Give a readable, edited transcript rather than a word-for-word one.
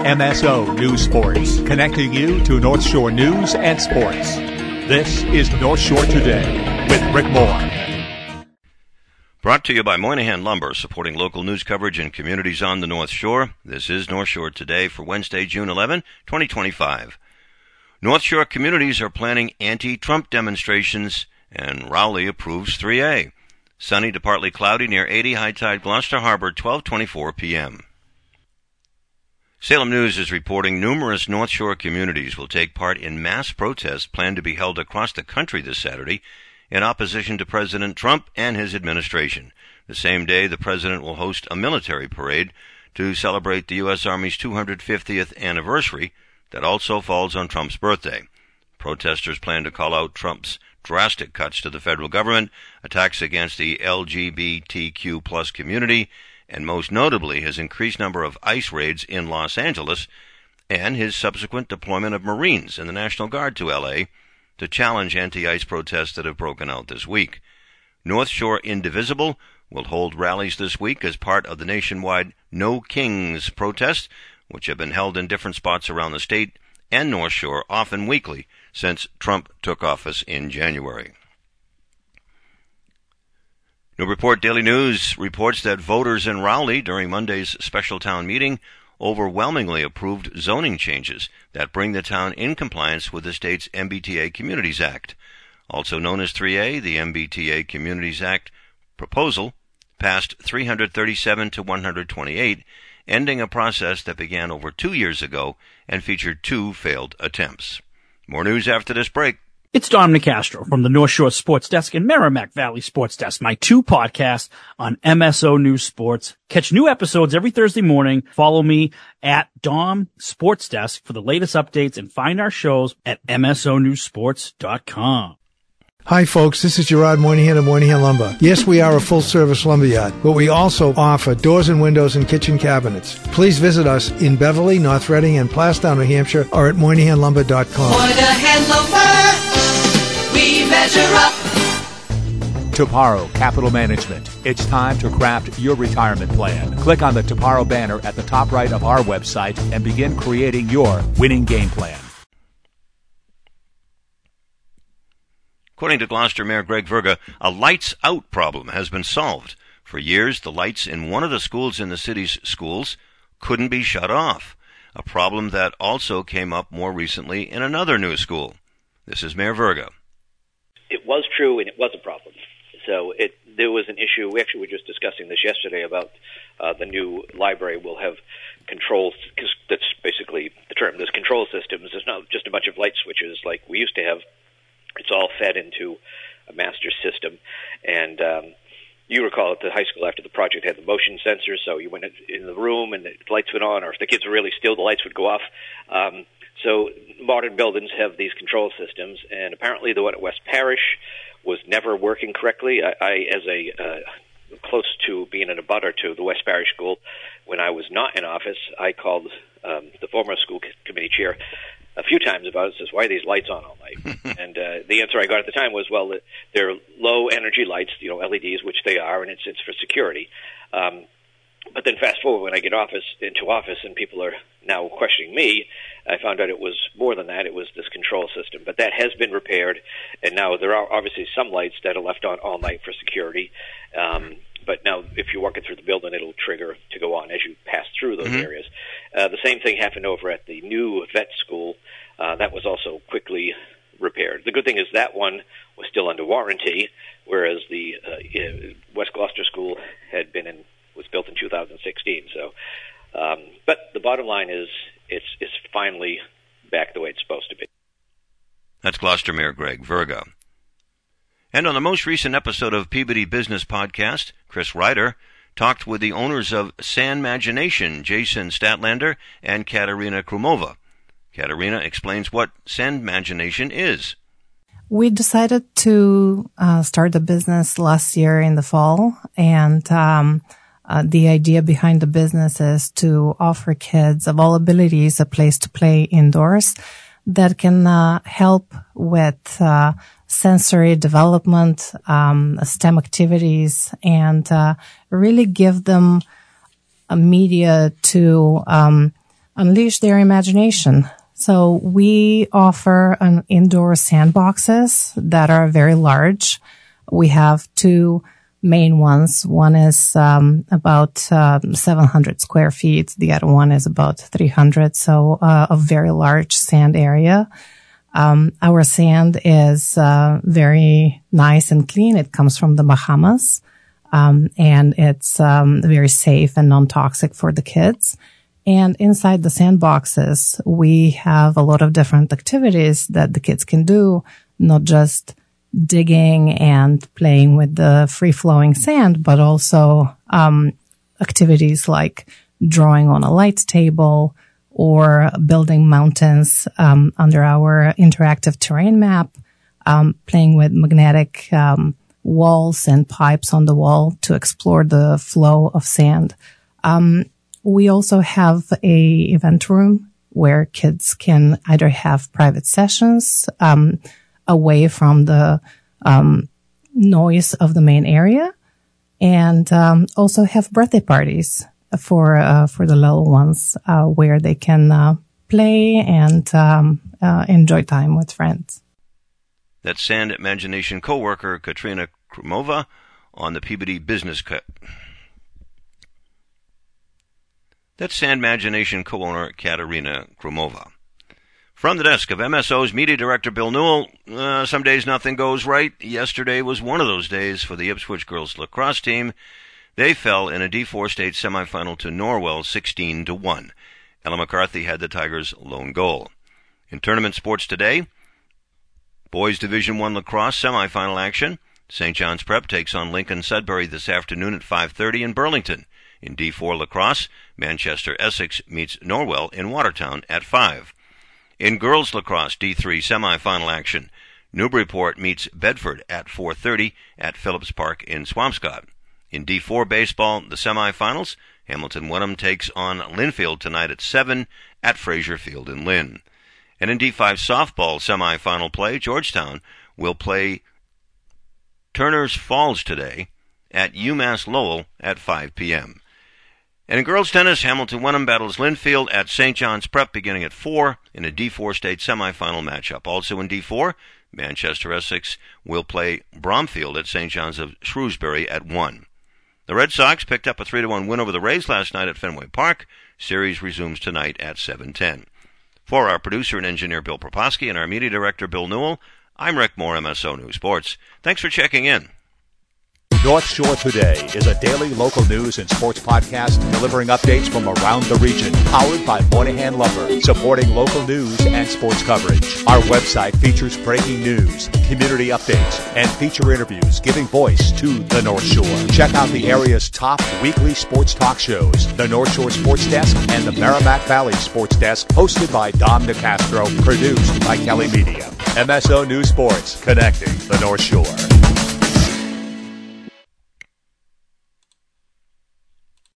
MSO News Sports, connecting you to North Shore news and sports. This is North Shore Today with Rick Moore. Brought to you by Moynihan Lumber, supporting local news coverage in communities on the North Shore. This is North Shore Today for Wednesday, June 11, 2025. North Shore communities are planning anti-Trump demonstrations, and Rowley approves 3A. Sunny to partly cloudy near 80, high tide Gloucester Harbor, 12:24 p.m. Salem News is reporting numerous North Shore communities will take part in mass protests planned to be held across the country this Saturday in opposition to President Trump and his administration. The same day, the president will host a military parade to celebrate the U.S. Army's 250th anniversary that also falls on Trump's birthday. Protesters plan to call out Trump's drastic cuts to the federal government, attacks against the LGBTQ plus community, and most notably his increased number of ICE raids in Los Angeles and his subsequent deployment of Marines and the National Guard to L.A. to challenge anti-ICE protests that have broken out this week. North Shore Indivisible will hold rallies this week as part of the nationwide No Kings protests, which have been held in different spots around the state and North Shore, often weekly, since Trump took office in January. New Report Daily News reports that voters in Rowley during Monday's special town meeting overwhelmingly approved zoning changes that bring the town in compliance with the state's MBTA Communities Act. Also known as 3A, the MBTA Communities Act proposal passed 337 to 128, ending a process that began over 2 years ago and featured 2 failed attempts. More news after this break. It's Dom Nicastro from the North Shore Sports Desk and Merrimack Valley Sports Desk, my 2 podcasts on MSO News Sports. Catch new episodes every Thursday morning. Follow me at Dom Sports Desk for the latest updates and find our shows at msonewsports.com. Hi folks, this is Gerard Moynihan of Moynihan Lumber. Yes, we are a full-service lumberyard, but we also offer doors and windows and kitchen cabinets. Please visit us in Beverly, North Reading, and Plastown, New Hampshire, or at MoynihanLumber.com. Moynihan Lumber, we measure up. Toparo Capital Management. It's time to craft your retirement plan. Click on the Toparo banner at the top right of our website and begin creating your winning game plan. According to Gloucester Mayor Greg Verga, a lights-out problem has been solved. For years, the lights in one of the schools in the city's schools couldn't be shut off, a problem that also came up more recently in another new school. This is Mayor Verga. It was true, and it was a problem. So there was an issue. We actually were just discussing this yesterday about the new library will have controls, because that's basically the term. There's control systems. There's not just a bunch of light switches like we used to have. It's all fed into a master system. And you recall at the high school after the project had the motion sensors, so you went in the room and the lights went on, or if the kids were really still, the lights would go off. So modern buildings have these control systems, and apparently the one at West Parish was never working correctly. I as a close to being an abutter to the West Parish School, when I was not in office, I called the former school committee chair a few times about it, says, why are these lights on all night? And the answer I got at the time was, well, they're low-energy lights, LEDs, which they are, and it's for security. But then fast forward, when I get into office and people are now questioning me, I found out it was more than that. It was this control system. But that has been repaired, and now there are obviously some lights that are left on all night for security. But now if you're walking through the building, it'll trigger to go on as you pass through those areas. The same thing happened over at the new vet school. That was also quickly repaired. The good thing is that one was still under warranty, whereas the West Gloucester School was built in 2016. So, but the bottom line is it's finally back the way it's supposed to be. That's Gloucester Mayor Greg Verga. And on the most recent episode of Peabody Business Podcast, Chris Ryder talked with the owners of Sandmagination, Jason Statlander and Katerina Krumova. Katerina explains what Sandmagination is. We decided to start the business last year in the fall, and the idea behind the business is to offer kids of all abilities a place to play indoors that can help with sensory development, STEM activities, and really give them a media to unleash their imagination. So we offer an indoor sandboxes that are very large. We have two main ones. One is about 700 square feet. The other one is about 300. So a very large sand area. Our sand is very nice and clean. It comes from the Bahamas, and it's very safe and non-toxic for the kids. And inside the sandboxes, we have a lot of different activities that the kids can do, not just digging and playing with the free-flowing sand, but also activities like drawing on a light table or building mountains under our interactive terrain map, playing with magnetic walls and pipes on the wall to explore the flow of sand. We also have a event room where kids can either have private sessions away from the noise of the main area, and also have birthday parties for the little ones where they can play and enjoy time with friends. That's Sand Imagination co-worker Katrina Krumova on the Peabody Business Cut. That's Sand Imagination co-owner Katerina Krumova. From the desk of MSO's Media Director Bill Newell, some days nothing goes right. Yesterday was one of those days for the Ipswich girls lacrosse team. They fell in a D4 state semifinal to Norwell 16-1. Ella McCarthy had the Tigers' lone goal. In tournament sports today, Boys Division I lacrosse semifinal action. St. John's Prep takes on Lincoln Sudbury this afternoon at 5:30 in Burlington. In D4 lacrosse, Manchester Essex meets Norwell in Watertown at 5. In girls lacrosse D3 semifinal action, Newburyport meets Bedford at 4:30 at Phillips Park in Swampscott. In D4 baseball, the semifinals, Hamilton Wenham takes on Linfield tonight at 7 at Fraser Field in Lynn. And in D5 softball semifinal play, Georgetown will play Turner's Falls today at UMass Lowell at 5 p.m. And in girls tennis, Hamilton Wenham battles Linfield at St. John's Prep beginning at 4 in a D4 state semifinal matchup. Also in D4, Manchester Essex will play Bromfield at St. John's of Shrewsbury at 1. The Red Sox picked up a 3-1 win over the Rays last night at Fenway Park. Series resumes tonight at 7:10. For our producer and engineer Bill Proposki and our media director Bill Newell, I'm Rick Moore, MSO News Sports. Thanks for checking in. North Shore Today is a daily local news and sports podcast delivering updates from around the region, powered by Moynihan Lumber, supporting local news and sports coverage. Our website features breaking news, community updates, and feature interviews giving voice to the North Shore. Check out the area's top weekly sports talk shows, the North Shore Sports Desk and the Merrimack Valley Sports Desk, hosted by Dom DeCastro, produced by Kelly Media. MSO News Sports, connecting the North Shore.